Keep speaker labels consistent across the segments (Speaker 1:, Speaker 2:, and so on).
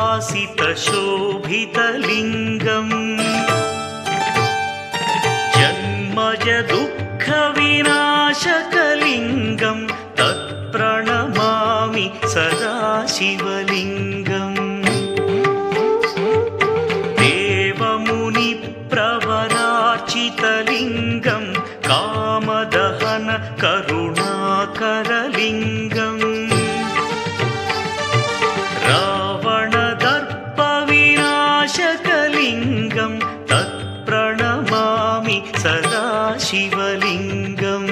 Speaker 1: विलासितशोभितलिङ्गम् जन्मज दुःखविनाशकलिङ्गम् तत्प्रणमामि सदा शिवलिङ्गम् देवमुनिप्रवरार्चितलिङ्गम् कामदहन करुणाकरलिङ्गम् रावणदर्पविनाशकलिङ्गम् तत्प्रणमामि सदा शिवलिङ्गम्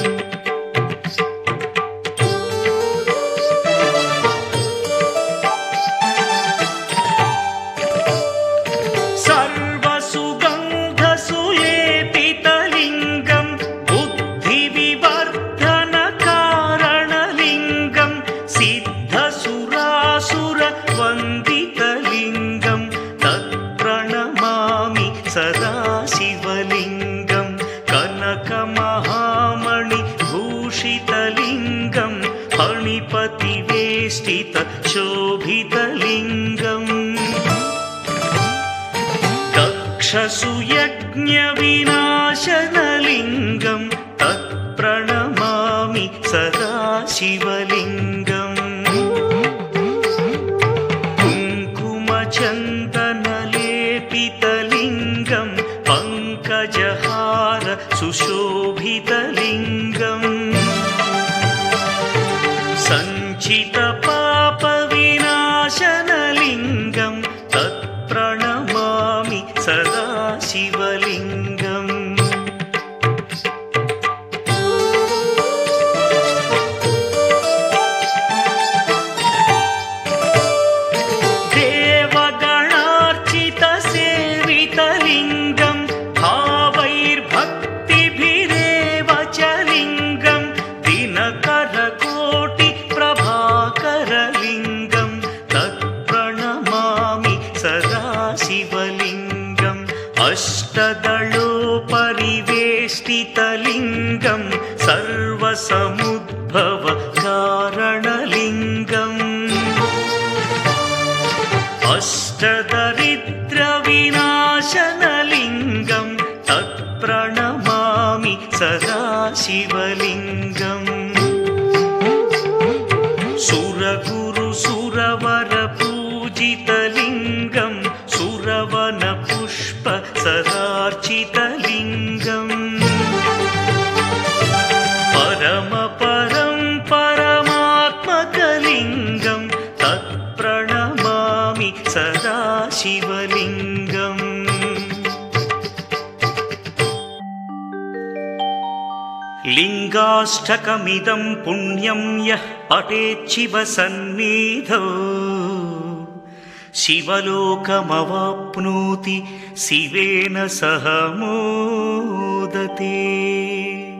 Speaker 1: सर्वसुगन्धसुलेपितलिङ्गम् बुद्धिविवर्धनकारणलिङ्गम् सिद्धसुरासुरवन्दितलिङ्गम् तत्प्रणमामि सदा शिवलिङ्गम् कनकमहामणिभूषितलिङ्गम् फणिपतिवेष्टितशोभितलिङ्गम् दक्षसुयज्ञविनाशनलिङ्गम् तत्प्रणमामि सदा शिवलिङ्गम् कुङ्कुमचन्दनलेपितलिङ्गम् पङ्कजहार सुशोभितलिङ्गम् सञ्चितपापविनाशनलिङ्गम् तत्प्रणमामि सदा शिवलिङ्गम् देवगणार्चितसेवितलिङ्गम् भावैर्भक्तिभिरेव च लिङ्गम् दिनकरकोटिप्रभाकरलिङ्गम् तत्प्रणमामि सदा शिवलिङ्गम् अष्टदलोपरिवेष्टितलिङ्गम् सर्वसमुद्भवकारणलिङ्गम् अष्टदरिद्रविनाशनलिङ्गम् तत्प्रणमामि सदा शिवलिङ्गम् सुरगुरुसुरवरपूजितलिङ्गम् सुरवनपुष्प सदार्चितलिङ्गम् परमपरं परमात्मकलिङ्गम् तत्प्रणमामि सदा शिवलिङ्गम् लिङ्गाष्टकमिदं पुण्यं यः पठेच्छिवसन्निधौ शिवलोकमवाप्नोति शिवेन सह मोदते।